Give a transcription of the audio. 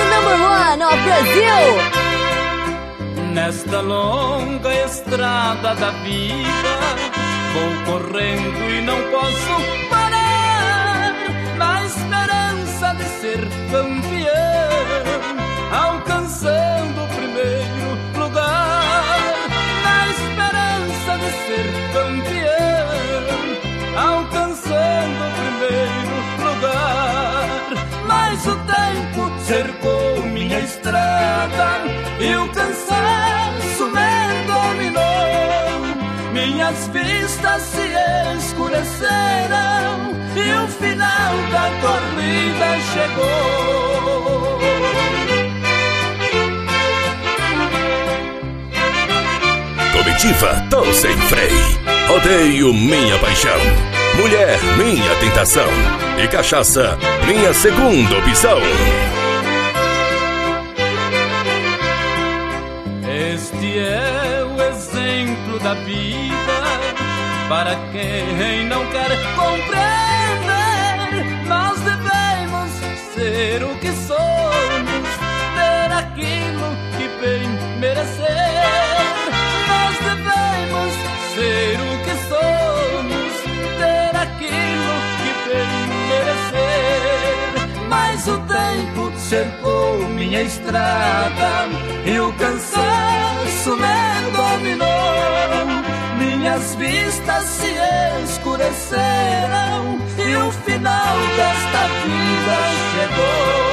the #1 of Brazil. Nesta longa estrada da vida, vou correndo e não posso parar, na esperança de ser campeão, alcançando o primeiro lugar. Na esperança de ser campeão, alcançando o primeiro lugar. Mas o tempo cercou minha estrada e o cansaço me dominou. Minhas vistas se escureceram e o final da corrida chegou. Comitiva, tô sem freio. Rodeio, minha paixão. Mulher, minha tentação. E cachaça, minha segunda opção. Este é o exemplo da vida para quem não quer compreender. Nós devemos ser o que somos, ter aquilo que bem merecer. Nós devemos ser o que somos, ter aquilo que bem merecer. Mas o tempo cercou minha estrada e o cansaço me dominou. Minhas vistas se escureceram e o final desta vida chegou.